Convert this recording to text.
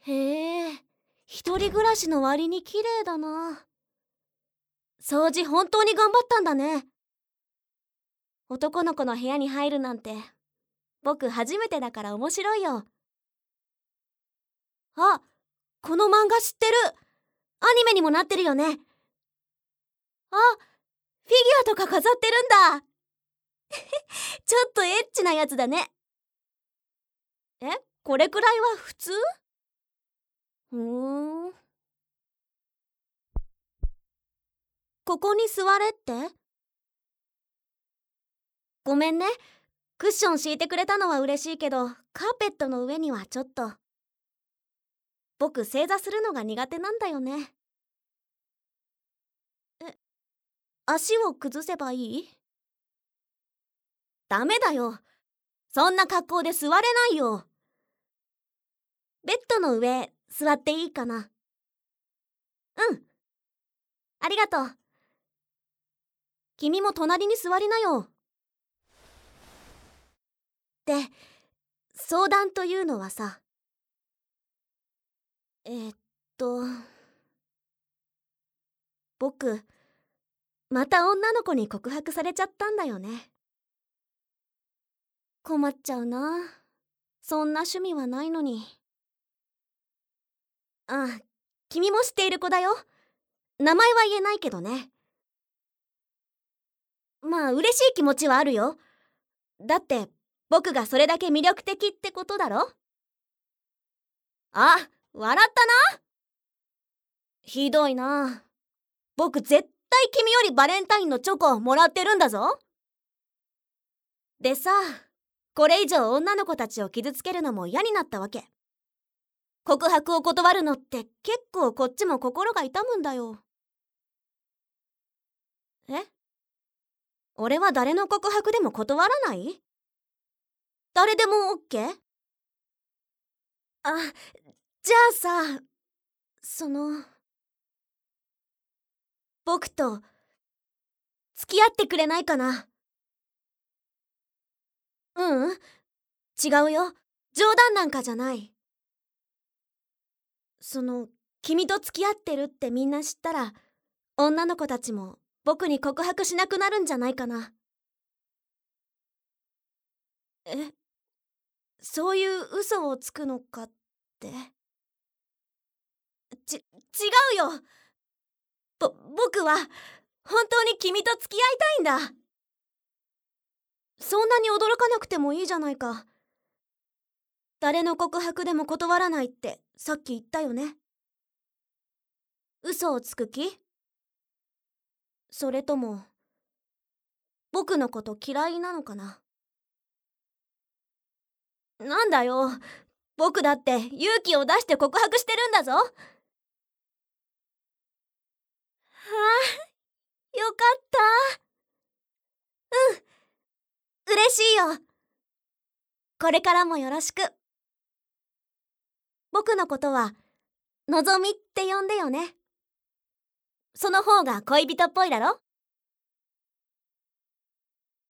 へえ、一人暮らしの割に綺麗だな。掃除本当に頑張ったんだね。男の子の部屋に入るなんて、僕初めてだから面白いよ。あ、この漫画知ってる。アニメにもなってるよね。あ、フィギュアとか飾ってるんだ。ちょっとエッチなやつだね。え、これくらいは普通？ふーん。ここに座れって？ごめんね。クッション敷いてくれたのは嬉しいけど、カーペットの上にはちょっと。僕、正座するのが苦手なんだよね。え、足を崩せばいい？ダメだよ。そんな格好で座れないよ。ベッドの上、座っていいかな？うん。ありがとう。君も隣に座りなよ。で、相談というのはさ。えーっと、僕、また女の子に告白されちゃったんだよね。困っちゃうな。そんな趣味はないのに。あ、君も知っている子だよ。名前は言えないけどね。まあ嬉しい気持ちはあるよ。だって僕がそれだけ魅力的ってことだろ。あ、笑ったな。ひどいな。僕絶対君よりバレンタインのチョコをもらってるんだぞ。でさ、これ以上女の子たちを傷つけるのも嫌になったわけ。告白を断るのって結構こっちも心が痛むんだよ。え？俺は誰の告白でも断らない？誰でも OK？ あ、じゃあさ、僕と付き合ってくれないかな？ううん、違うよ。冗談なんかじゃない。君と付き合ってるってみんな知ったら、女の子たちも僕に告白しなくなるんじゃないかな。え、そういう嘘をつくのかって。違うよ。僕は本当に君と付き合いたいんだ。そんなに驚かなくてもいいじゃないか。誰の告白でも断らないってさっき言ったよね。嘘をつく気？それとも僕のこと嫌いなのかな？なんだよ、僕だって勇気を出して告白してるんだぞ。はあ、よかった。嬉しいよ。これからもよろしく。僕のことはのぞみって呼んでよね。その方が恋人っぽいだろ。